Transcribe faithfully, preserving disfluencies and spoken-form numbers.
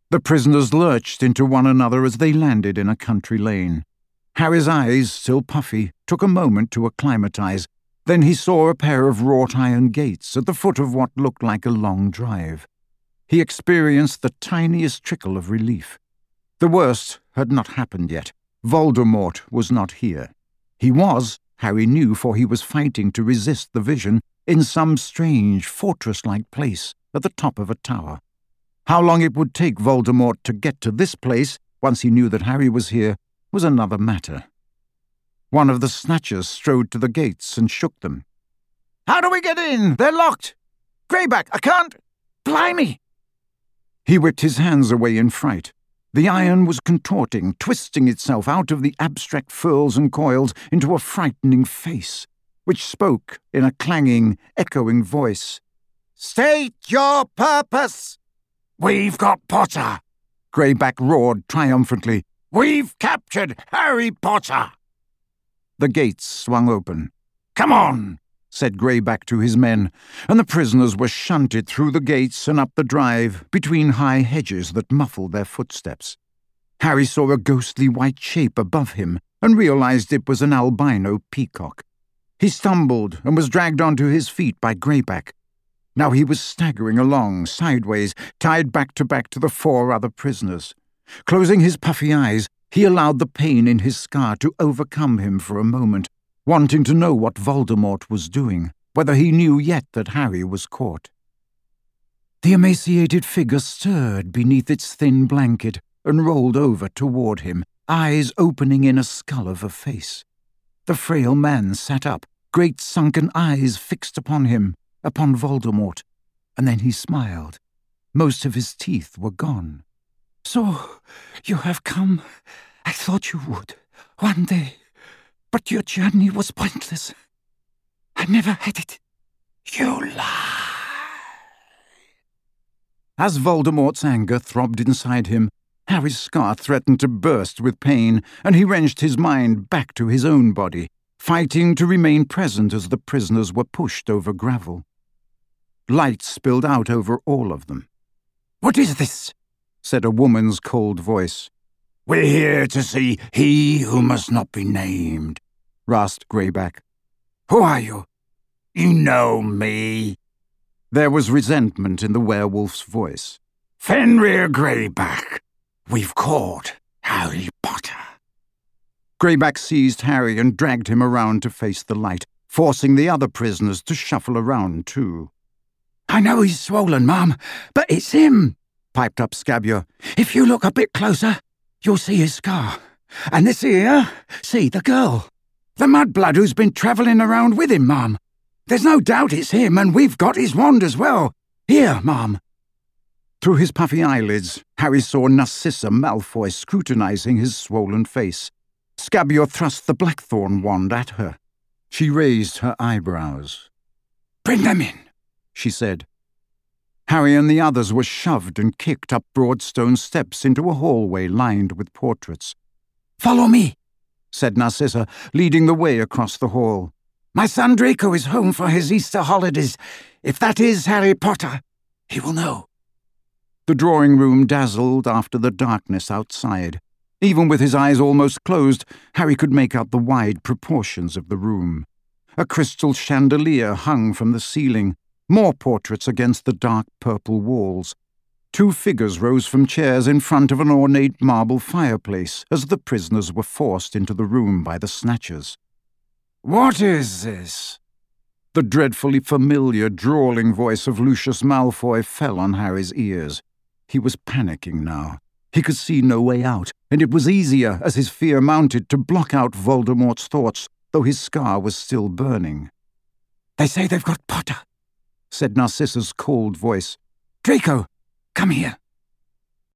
The prisoners lurched into one another as they landed in a country lane. Harry's eyes, still puffy, took a moment to acclimatise. Then he saw a pair of wrought-iron gates at the foot of what looked like a long drive. He experienced the tiniest trickle of relief. The worst had not happened yet. Voldemort was not here. He was, Harry knew, for he was fighting to resist the vision, in some strange, fortress-like place at the top of a tower. How long it would take Voldemort to get to this place, once he knew that Harry was here, was another matter. One of the Snatchers strode to the gates and shook them. "How do we get in? They're locked! Greyback, I can't! Blimey!" He whipped his hands away in fright. The iron was contorting, twisting itself out of the abstract furls and coils into a frightening face, which spoke in a clanging, echoing voice. "State your purpose!" "We've got Potter!" Greyback roared triumphantly. "We've captured Harry Potter!" The gates swung open. "Come on!" said Greyback to his men, and the prisoners were shunted through the gates and up the drive, between high hedges that muffled their footsteps. Harry saw a ghostly white shape above him, and realized it was an albino peacock. He stumbled and was dragged onto his feet by Greyback. Now he was staggering along, sideways, tied back-to-back to the four other prisoners. Closing his puffy eyes, he allowed the pain in his scar to overcome him for a moment, wanting to know what Voldemort was doing, whether he knew yet that Harry was caught. The emaciated figure stirred beneath its thin blanket and rolled over toward him, eyes opening in a skull of a face. The frail man sat up, great sunken eyes fixed upon him, upon Voldemort, and then he smiled. Most of his teeth were gone. "So, you have come. I thought you would, one day. But your journey was pointless. I never had it. You lie." As Voldemort's anger throbbed inside him, Harry's scar threatened to burst with pain, and he wrenched his mind back to his own body, fighting to remain present as the prisoners were pushed over gravel. Light spilled out over all of them. "What is this?" said a woman's cold voice. "We're here to see he who must not be named," rasped Greyback. "Who are you?" "You know me." There was resentment in the werewolf's voice. "Fenrir Greyback. We've caught Harry Potter." Greyback seized Harry and dragged him around to face the light, forcing the other prisoners to shuffle around too. "I know he's swollen, Mum, but it's him," piped up Scabior. "If you look a bit closer, you'll see his scar. And this here, see, the girl. The mudblood who's been travelling around with him, Mum. There's no doubt it's him, and we've got his wand as well. Here, Mum." Through his puffy eyelids, Harry saw Narcissa Malfoy scrutinizing his swollen face. Scabior thrust the Blackthorn wand at her. She raised her eyebrows. "Bring them in," she said. Harry and the others were shoved and kicked up broad stone steps into a hallway lined with portraits. "Follow me," said Narcissa, leading the way across the hall. "My son Draco is home for his Easter holidays. If that is Harry Potter, he will know." The drawing room dazzled after the darkness outside. Even with his eyes almost closed, Harry could make out the wide proportions of the room. A crystal chandelier hung from the ceiling, more portraits against the dark purple walls. Two figures rose from chairs in front of an ornate marble fireplace as the prisoners were forced into the room by the Snatchers. "What is this?" The dreadfully familiar, drawling voice of Lucius Malfoy fell on Harry's ears. He was panicking now. He could see no way out, and it was easier, as his fear mounted, to block out Voldemort's thoughts, though his scar was still burning. "They say they've got Potter," said Narcissa's cold voice. "Draco, come here."